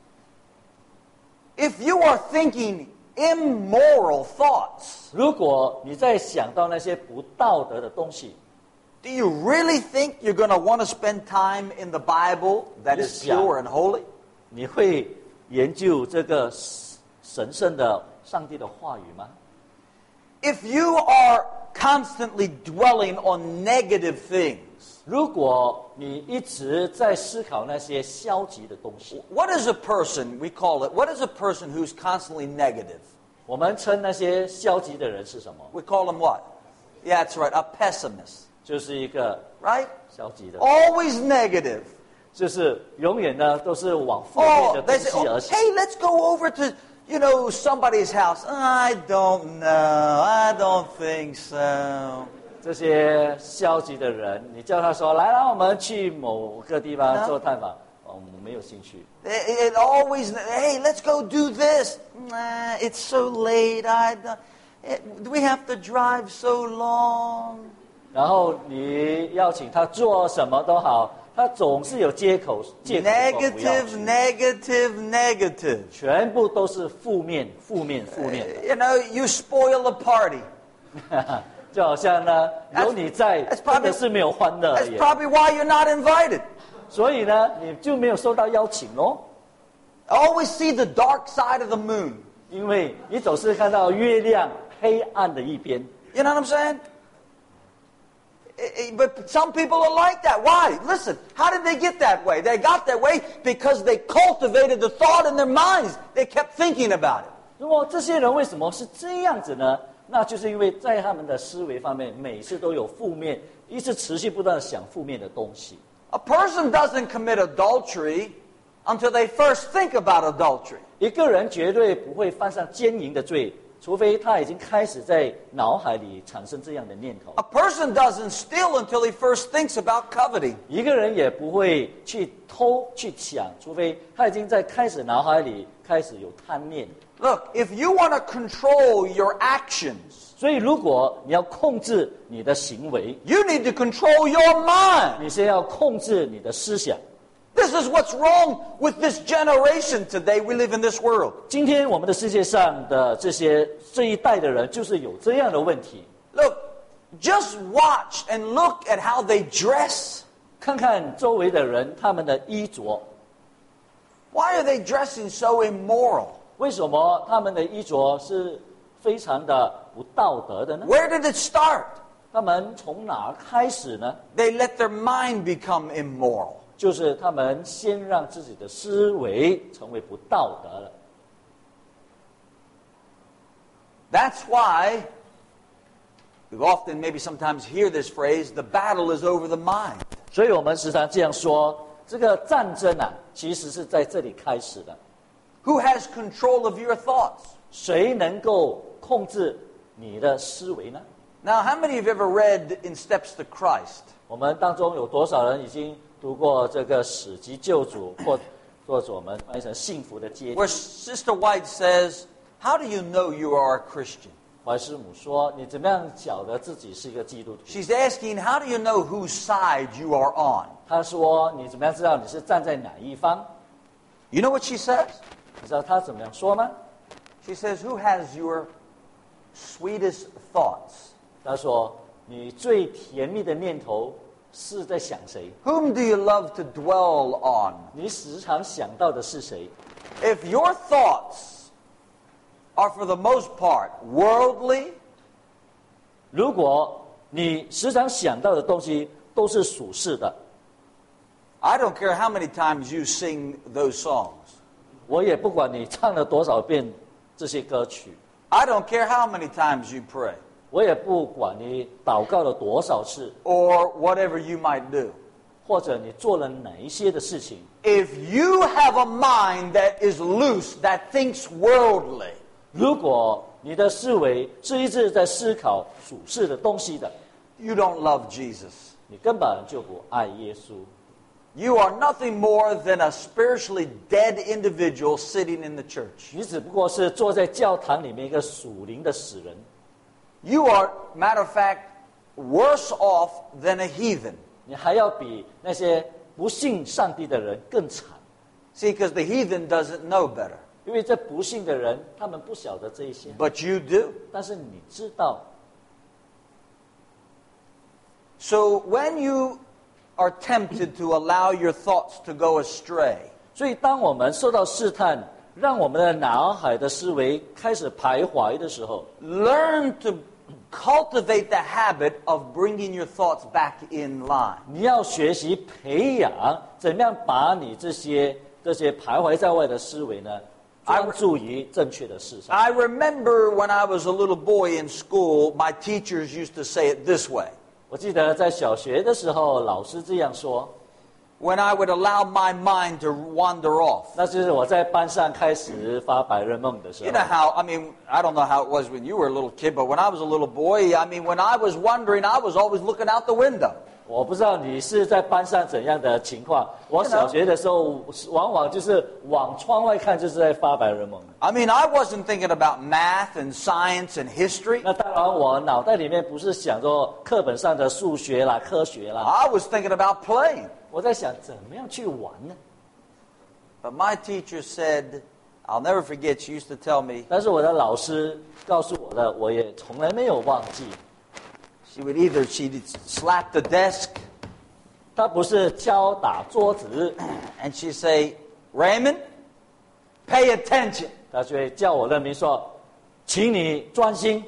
S1: If you are thinking immoral thoughts,
S2: 如果你在想到那些不道德的东西，
S1: do you really think you're going to want to spend time in the Bible that is
S2: Yes, yeah.
S1: pure and holy?
S2: 你会研究这个神圣的上帝的话语吗？
S1: If you are constantly dwelling on negative things,
S2: 如果你一直在思考那些消极的东西，
S1: what is a person, we call it, what is a person who's constantly negative?
S2: 我们称那些消极的人是什么？
S1: We call them what? Yeah, that's right, a pessimist,
S2: 就是一个
S1: right?
S2: 消极的，
S1: Always negative.
S2: 就是永远呢都是往负面
S1: Oh,
S2: 的东
S1: they say,
S2: 西而
S1: oh,
S2: 行。
S1: hey, let's go over to, you know, somebody's house. I don't know. I don't think so.
S2: 这些消极的人，你叫他说来，让我们去某个地方
S1: No.
S2: 做探访，哦，我没有兴趣。
S1: It, it always, hey, let's go do this. Nah, it's so late. I don't, it, we have to drive so long.
S2: 然后你邀请他做什么都好，他总是有借口借口说不要
S1: Negative,
S2: 去，
S1: negative, negative.
S2: 全部都是负面、负面、负面的。
S1: You know, you spoil a party.
S2: 就好像呢，
S1: That's-
S2: 有你在，
S1: that's
S2: 真
S1: probably-
S2: 的是没有欢乐
S1: That's
S2: 耶。
S1: probably why you're not invited.
S2: 所以呢，你就没有受到邀请哦，
S1: Always see the dark side of the moon.
S2: 因为你总是看到月亮黑暗的一边。
S1: You know what I'm saying? I- I- But some people are like that. Why? Listen, how did they get that way? They got that way because they cultivated the thought in their minds. They kept thinking about it.
S2: 如果这些人为什么是这样子呢？那就是因为在他们的思维方面，每次都有负面，一直持续不断的想负面的东西。
S1: A person doesn't commit adultery until they first think about adultery.
S2: 一个人绝对不会犯上奸淫的罪，除非他已经开始在脑海里产生这样的念头。
S1: A person doesn't steal until he first thinks about coveting.
S2: 一个人也不会去偷去抢，除非他已经在开始脑海里开始有贪念。
S1: Look, if you want to control your actions,
S2: 所以，如果你要控制你的行为，
S1: you need to control your mind.
S2: 你先要控制你的思想。
S1: This is what's wrong with this generation today. We live in this world.
S2: 今天我们的世界上的这些这一代的人，就是有这样的问题。
S1: Look, just watch and look at how they dress.
S2: 看看周围的人，他们的衣着，
S1: Why are they dressing so immoral?
S2: 为什么他们的衣着是非常的不道德的呢？
S1: Where did it start?
S2: 他们从哪儿开始呢？
S1: They let their mind become immoral.
S2: 就是他们先让自己的思维成为不道德了。
S1: That's why we often maybe sometimes hear this phrase, the battle is over the mind.
S2: 所以我们时常这样说，这个战争啊，其实是在这里开始的。
S1: Who has control of your thoughts?
S2: 谁能够控制你的思维呢？
S1: Now, how many of you have ever read In Steps to Christ?
S2: 我们当中有多少人已经读过这个《史记救主》，或或者我们翻译成《幸福的阶梯》？
S1: Where Sister White says, how do you know you are a Christian?
S2: 怀师母说：“你怎么样晓得自己是一个基督徒？”
S1: She's asking, how do you know whose side you are on?
S2: 他说：“你怎么样知道你是站在哪一方？”
S1: You know what she says?
S2: 你知道他怎么样说吗？
S1: She says, who has your sweetest thoughts?
S2: 他说：“你最甜蜜的念头是在想谁？
S1: Whom do you love to dwell on?
S2: 你时常想到的是谁？
S1: If your thoughts are for the most part worldly,
S2: 如果你时常想到的东西都是属世的，
S1: I don't care how many times you sing those songs.
S2: 我也不管你唱了多少遍这些歌曲，
S1: I don't care how many times you pray
S2: 我也不管你祷告了多少次，
S1: or whatever you might do.
S2: 或者你做了哪一些的事情。
S1: If you have a mind that is loose, that thinks worldly,
S2: 如果你的思维是一直在思考属世的东西的，
S1: you don't love Jesus.
S2: 你根本就不爱耶稣。
S1: You are nothing more than a spiritually dead individual sitting in the church.
S2: 你只不过是坐在教堂里面一个属灵的死人。
S1: You are, matter of fact, worse off than a heathen.
S2: 你还要比那些不信上帝的人更惨，
S1: See, because the heathen doesn't know better.
S2: 因为这不信的人，他们不晓得这一些，
S1: But you do.
S2: 但是你知道。
S1: So when you are tempted to allow your thoughts to go astray,
S2: 所以，当我们受到试探，让我们的脑海的思维开始徘徊的时候，
S1: learn to cultivate the habit of bringing your thoughts back in line.
S2: 你要学习培养怎么样把你这些这些徘徊在外的思维呢，专注于正确的事上。
S1: I remember when I was a little boy in school, my teachers used to say it this way.
S2: 我记得在小学的时候，老师这样说。
S1: When I would allow my mind to wander off.
S2: 那就是我在班上开始发白日梦的时
S1: You
S2: 候
S1: know。how, I mean, I don't know how it was when you were a little kid, but when I was a little boy, I mean, when I was wondering, I was always looking out the window.
S2: 我不知道你是在班上怎样的情况。我小学的时候，往往就是往窗外看，就是在发白日梦。
S1: I mean, I wasn't thinking about math and science and history.
S2: 那当然，我脑袋里面不是想着课本上的数学啦、科学啦，
S1: I was thinking about playing.
S2: 我在想怎么样去玩呢？
S1: But my teacher said, I'll never forget, she used to tell me,
S2: 但是我的老师告诉我的，我也从来没有忘记。
S1: she would either, she'd slap the desk,
S2: 他不是敲打桌子，
S1: and she'd say, Raymond, pay attention.
S2: 他就会叫我的名说：“请你专心。”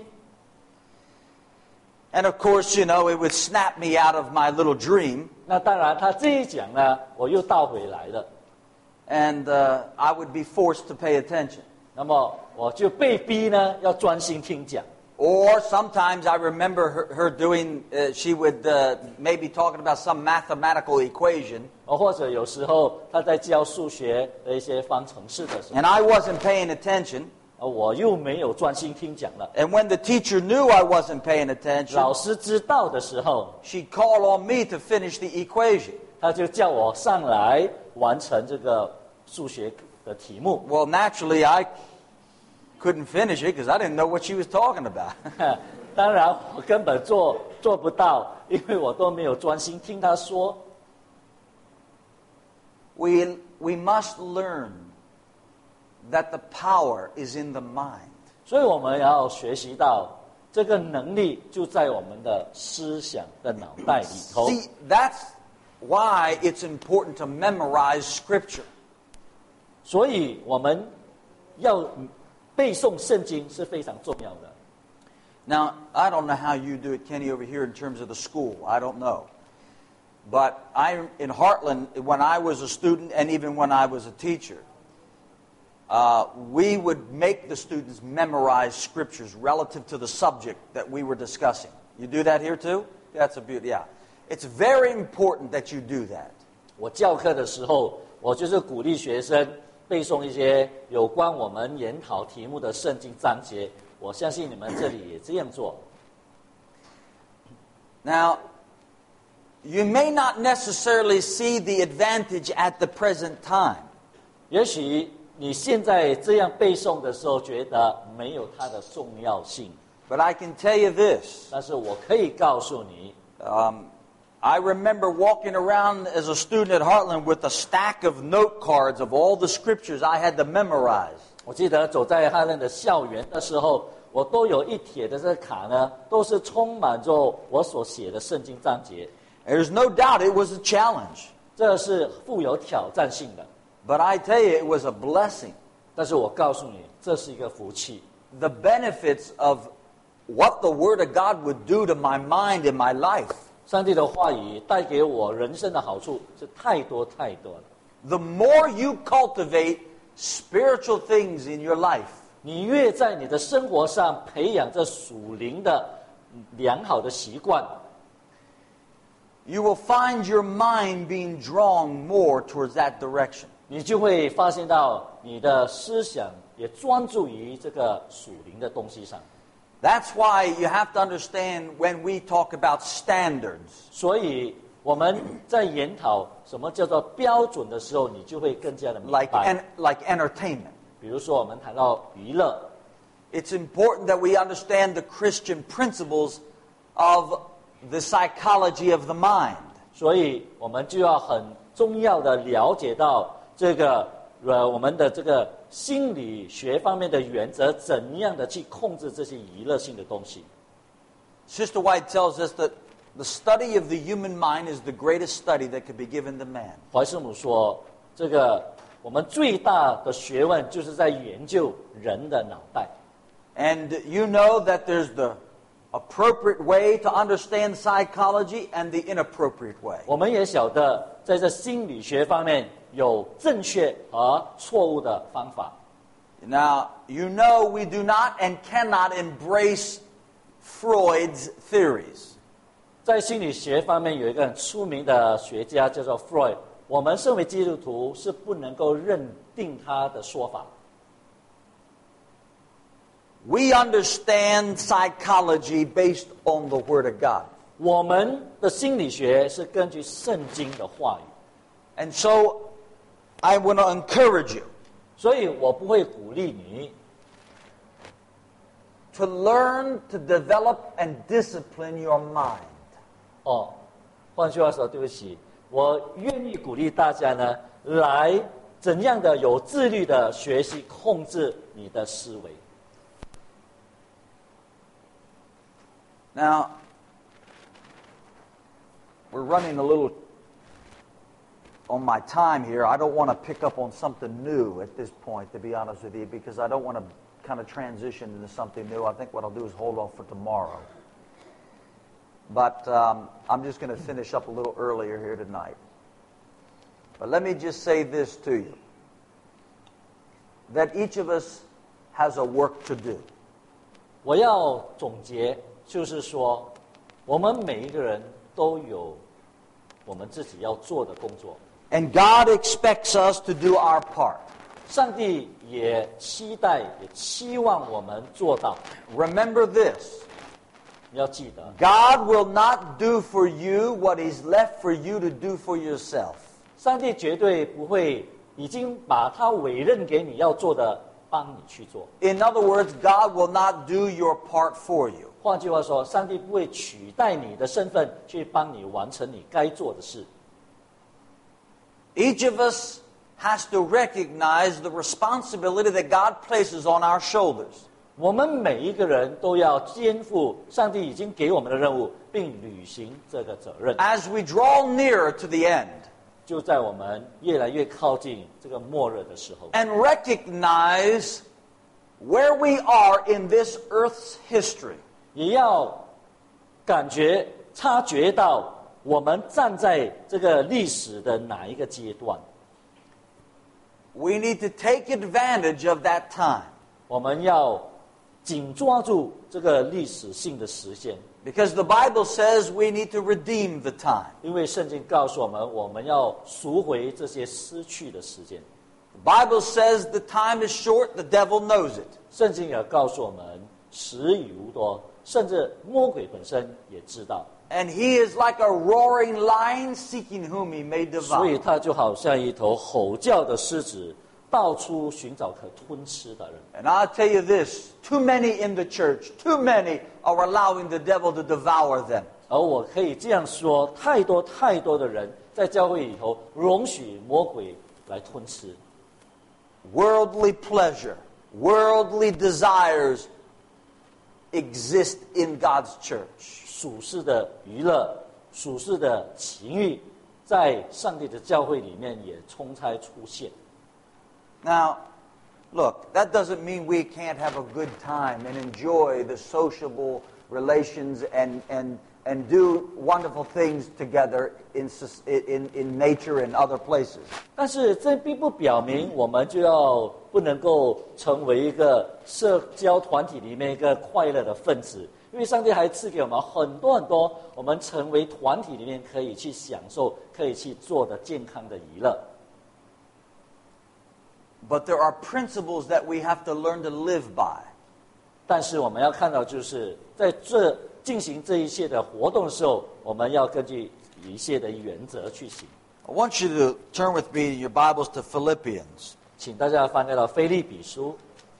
S1: And of course, you know, it would snap me out of my little dream.
S2: 那当然，他这一讲呢，我又倒回来了。
S1: And uh, I would be forced to pay attention.
S2: 那么我就被逼呢，要专心听讲。
S1: Or sometimes I remember her, her doing, uh, she would uh, maybe talking about some mathematical equation.
S2: 哦，或者有时候他在教数学的一些方程式的时候，
S1: And I wasn't paying attention.
S2: 呃我又没有专心听讲了。
S1: And when the teacher knew I wasn't paying attention,
S2: 老师知道的时候，
S1: she'd call on me to finish the equation.
S2: 他就叫我上来完成这个数学的题目。
S1: Well, naturally, I couldn't finish it because I didn't know what she was talking about.
S2: 当然，我根本做做不到，因为我都没有专心听他说。
S1: we, we must learn that the power is in the mind.
S2: 所以我们要学习到这个能力就在我们的思想的脑袋里头。
S1: See, that's why it's important to memorize Scripture.
S2: 所以我们要背诵圣经是非常重要的。
S1: Now, I don't know how you do it, Kenny, over here in terms of the school. I don't know. But I, in Heartland, when I was a student and even when I was a teacher, uh, we would make the students memorize scriptures relative to the subject that we were discussing. You do that here too? That's a beauty, yeah. It's very important that you do that.
S2: 我教课的时候，我就是鼓励学生背诵一些有关我们研讨题目的圣经章节。我相信你们这里也这样做。
S1: Now, you may not necessarily see the advantage at the present time.
S2: 也许你现在这样背诵的时候，觉得没有它的重要性。
S1: But I can tell you this.
S2: 但是我可以告诉你，
S1: Um, I remember walking around as a student at Heartland with a stack of note cards of all the scriptures I had to memorize.
S2: 我记得走在哈伦的校园的时候，我都有一帖的这个卡呢，都是充满着我所写的圣经章节。
S1: There's no doubt it was a challenge.
S2: 这是富有挑战性的。
S1: But I tell you, it was a blessing.
S2: 但是我告诉你，这是一个福气。
S1: The benefits of what the Word of God would do to my mind and my life.
S2: 上帝的话语带给我人生的好处是太多太多了。
S1: The more you cultivate spiritual things in your life,
S2: 你越在你的生活上培养这属灵的良好的习惯，
S1: you will find your mind being drawn more towards that direction.
S2: 你就会发现到你的思想也专注于这个属灵的东西上。
S1: That's why you have to understand when we talk about standards.
S2: 所以我们在研讨什么叫做标准的时候，你就会更加的明
S1: Like
S2: 白。
S1: en- like entertainment.
S2: 比如说，我们谈到娱乐，
S1: It's important that we understand the Christian principles of the psychology of the mind.
S2: 所以我们就要很重要的了解到这个呃我们的这个心理学方面的原则，怎样的去控制这些娱乐性的东西。
S1: Sister White tells us that the study of the human mind is the greatest study that could be given to man.
S2: 怀斯姆说，这个我们最大的学问就是在研究人的脑袋。
S1: And you know that there's the appropriate way to understand psychology and the inappropriate way.
S2: 我们也晓得，在这心理学方面有正确和错误的方法。
S1: Now, you know we do not and cannot embrace Freud's theories.
S2: 在心理学方面有一个很出名的学家叫做 Freud， 我们身为基督徒是不能够认定他的说法。
S1: We understand psychology based on the Word of God.
S2: 我们的心理学是根据圣经的话语，
S1: And so, I want to encourage you
S2: 所以我不会鼓励你
S1: to learn to develop and discipline your mind.
S2: 哦。换句话说，对不起，我愿意鼓励大家呢，来怎样的有自律的学习控制你的思维。
S1: Now, we're running a little on my time here. I don't want to pick up on something new at this point, to be honest with you, because I don't want to kind of transition into something new. I think what I'll do is hold off for tomorrow. But um, I'm just going to finish up a little earlier here tonight. But let me just say this to you, that each of us has a work to do.
S2: 我要总结，就是说，我们每一个人都有我们自己要做的工作。
S1: And God expects us to do our part.
S2: 上帝也期待，也期望我们做到。
S1: Remember this.
S2: 你要记得，
S1: God will not do for you what is left for you to do for yourself.
S2: 上帝绝对不会已经把他委任给你要做的帮你去做。
S1: In other words, God will not do your part for you.
S2: 换句话说，上帝不会取代你的身份去帮你完成你该做的事。
S1: Each of us has to recognize the responsibility that God places on our shoulders.
S2: 我们每一个人都要肩负上帝已经给我们的任务，并履行这个责任。
S1: As we draw nearer to the end
S2: 就在我们越来越靠近这个末日的时候，
S1: and recognize where we are in this earth's history.
S2: 也要感觉、察觉到我们站在这个历史的哪一个阶段。
S1: We need to take advantage of that time.
S2: 我们要紧抓住这个历史性的时间。
S1: Because the Bible says we need to redeem the time.
S2: 因为圣经告诉我们，我们要赎回这些失去的时间。
S1: The Bible says the time is short, the devil knows it.
S2: 圣经也告诉我们，时已无多，甚至魔鬼本身也知道。
S1: And he is like a roaring lion seeking whom he may
S2: 所以
S1: devour.
S2: 他就好像一头吼叫的狮子，到处寻找可吞吃的人。
S1: And I'll tell you this, too many in the church, too many are allowing the devil to devour them.
S2: 而我可以这样说，太多太多的人在教会里头容许魔鬼来吞吃。
S1: Worldly pleasure, worldly desires exist in God's church.
S2: 属世的娱乐、属世的情欲，在上帝的教会里面也充差出现。
S1: Now, look, that doesn't mean we can't have a good time and enjoy the sociable relations and, and, and do wonderful things together in, in, in nature and other places.
S2: 但是这并不表明我们就要不能够成为一个社交团体里面一个快乐的分子，因为上帝还赐给我们很多很多，我们成为团体里面可以去享受、可以去做的健康的娱乐。
S1: But there are principles that we have to learn to live by.
S2: 但是我们要看到，就是在这进行这一切的活动的时候，我们要根据一切的原则去行。
S1: I want you to turn with me in your Bibles to Philippians.
S2: 请大家翻开到腓立比书。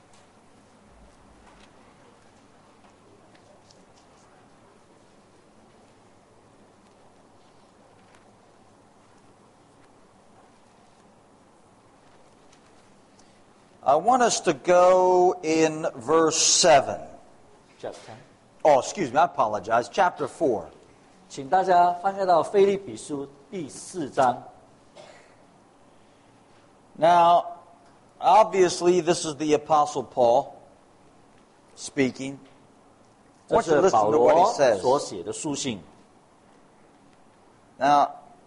S1: I want us to go in verse seven.
S2: Chapter.
S1: Oh, excuse me, I apologize. Chapter four.
S2: 请大家翻开到腓立比书第四章。
S1: Now, obviously, this is the Apostle Paul speaking. I
S2: 这
S1: want you to
S2: 是
S1: listen
S2: 保
S1: to what
S2: 罗
S1: he says.
S2: 所写的书信。
S1: Now,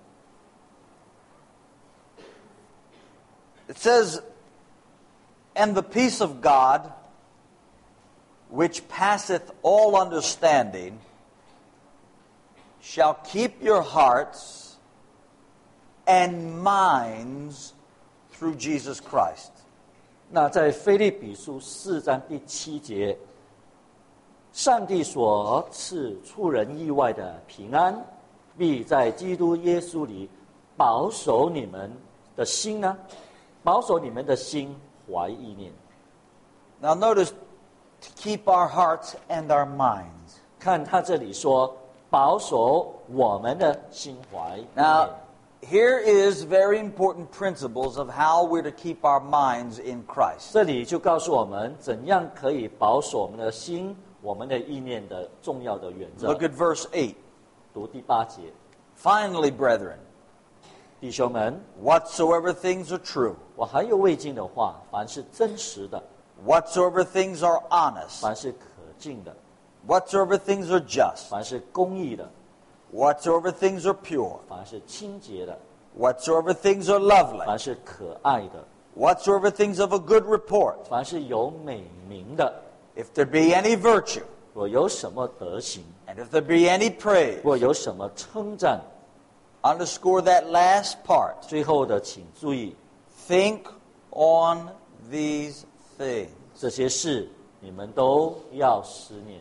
S1: it says, "And the peace of God, which passeth all understanding, shall keep your hearts and minds through Jesus Christ."
S2: 那在腓立比书四章第七节，上帝所赐出人意外的平安，必在基督耶稣里保守你们的心呢，保守你们的心怀意念。
S1: Now notice, to keep our hearts and our minds.
S2: 看他这里说，保守我们的心怀意念。
S1: Now, here is very important principles of how we're to keep our minds in Christ.
S2: 这里就告诉我们怎样可以保守我们的心、我们的意念的重要的原则。
S1: Look at verse eight.
S2: 读第八节，
S1: Finally, brethren,
S2: 弟兄们，
S1: whatsoever things are true,
S2: 我还有未尽的话，凡是真实的，
S1: whatsoever things are honest,
S2: 凡是可敬的，
S1: whatsoever things are just,
S2: 凡是公义的，
S1: whatsoever things are pure,
S2: 凡是清洁的，
S1: whatsoever things are lovely,
S2: 凡是可爱的，
S1: whatsoever things of a good report,
S2: 凡是有美名的，
S1: if there be any virtue,
S2: 若有什么德行，
S1: and if there be any praise,
S2: 若有什么称赞，
S1: underscore that last part.
S2: 最后的请注意，
S1: Think on these things.
S2: 这些事你们都要思念。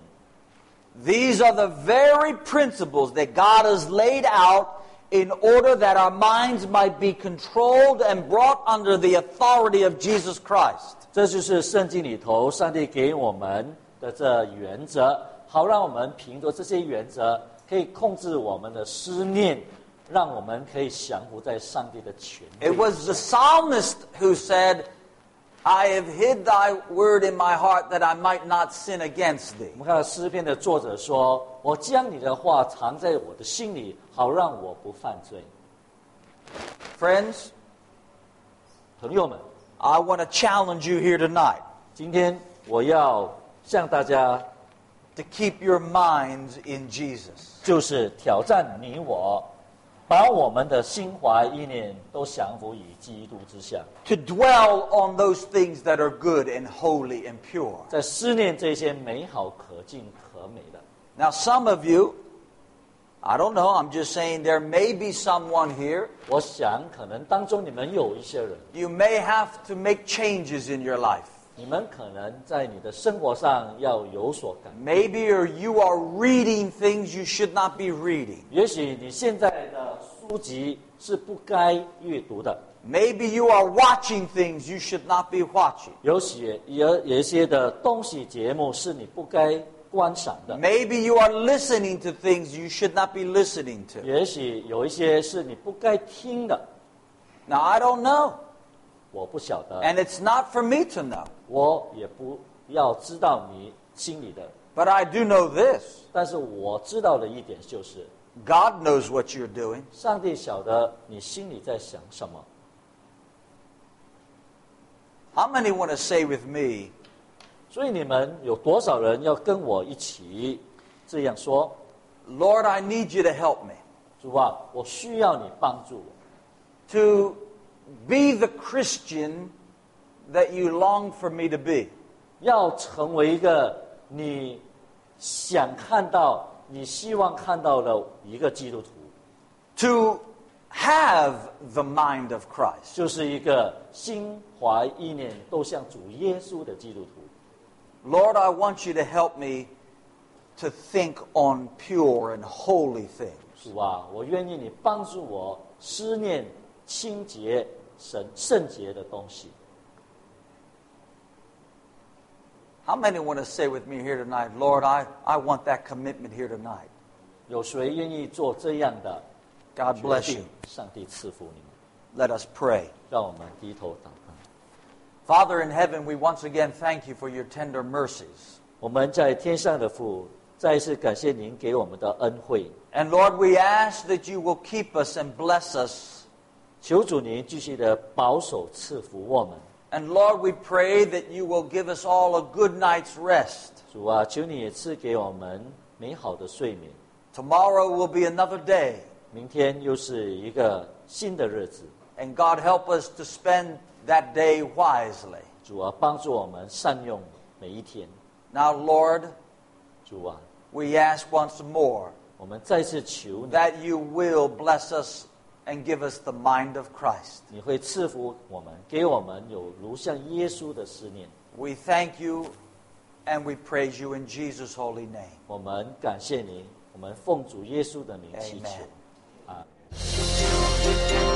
S1: These are the very principles that God has laid out in order that our minds might be controlled and brought under the authority of Jesus Christ.
S2: 这就是圣经里头上帝给我们的这原则，好让我们凭着这些原则，可以控制我们的思念，让我们可以降服在上帝的权威。
S1: It was the psalmist who said, I have hid thy word in my heart that I might not sin against thee.
S2: 我们看到诗篇的作者说：“我将你的话藏在我的心里，好让我不犯罪。”
S1: Friends,
S2: 朋友们，
S1: I want to challenge you here tonight
S2: 今天我要向大家
S1: to keep your minds in Jesus.
S2: 就是挑战你我，把我们的心怀意念都降服于基督之下，
S1: To dwell on those things that are good and holy and pure.
S2: 在思念这些美好、可敬、可美的。
S1: Now, some of you, I don't know, I'm just saying there may be someone here.
S2: 我想可能当中你们有一些人，
S1: You may have to make changes in your life.
S2: 你们可能在你的生活上要有所改变。
S1: Maybe or you are reading things you should not be reading.
S2: 也许你现在的书籍是不该阅读的，
S1: Maybe you are watching things you should not be watching.
S2: 有些有有一些的东西节目是你不该观赏的，
S1: Maybe you are listening to things you should not be listening to.
S2: 也许有一些是你不该听的。
S1: Now, I don't know,
S2: 我不晓得，
S1: and it's not for me to know.
S2: 我也不要知道你心里的，
S1: But I do know this.
S2: 但是我知道的一点就是，
S1: God knows what you're doing.
S2: 上帝晓得你心里在想什么。
S1: How many want to say with me,
S2: 所以你们有多少人要跟我一起这样说？
S1: Lord, I need you to help me
S2: 主啊，我需要你帮助我，
S1: to be the Christian that you long for me to be.
S2: 要成为一个你想看到、你希望看到的一个基督徒，
S1: To have the mind of Christ.
S2: 就是一个心怀意念都像主耶稣的基督徒。
S1: Lord, I want you to help me to think on pure and holy things.
S2: 主啊，我愿意你帮助我思念清洁、神圣洁的东西。
S1: How many want to say with me here tonight, Lord, I, I want that commitment here tonight?
S2: 有谁愿意做这样的
S1: God
S2: 决
S1: bless
S2: 定
S1: you.？
S2: 上帝赐福你们。
S1: Let us pray.
S2: 让我们低头祷告。
S1: Father in heaven, we once again thank you for your tender mercies.
S2: 我们在天上的父，再一次感谢您给我们的恩惠。
S1: And Lord, we ask that you will keep us and bless us.
S2: 求主您继续的保守赐福我们。
S1: And Lord, we pray that you will give us all a good night's rest.
S2: 主啊，求你也赐给我们美好的睡眠。
S1: Tomorrow will be another day.
S2: 明天又是一个新的日子。
S1: And God, help us to spend that day wisely.
S2: 主啊，帮助我们善用每一天。
S1: Now, Lord,
S2: 主啊，
S1: we ask once more
S2: 我们再次求你，
S1: that you will bless us and give us the mind of Christ.
S2: 你会赐福我们，给我们有如像耶稣的思念。
S1: We thank you and we praise you in Jesus' holy name.
S2: 我们感谢你，我们奉主耶稣的名祈求
S1: Amen.
S2: 啊。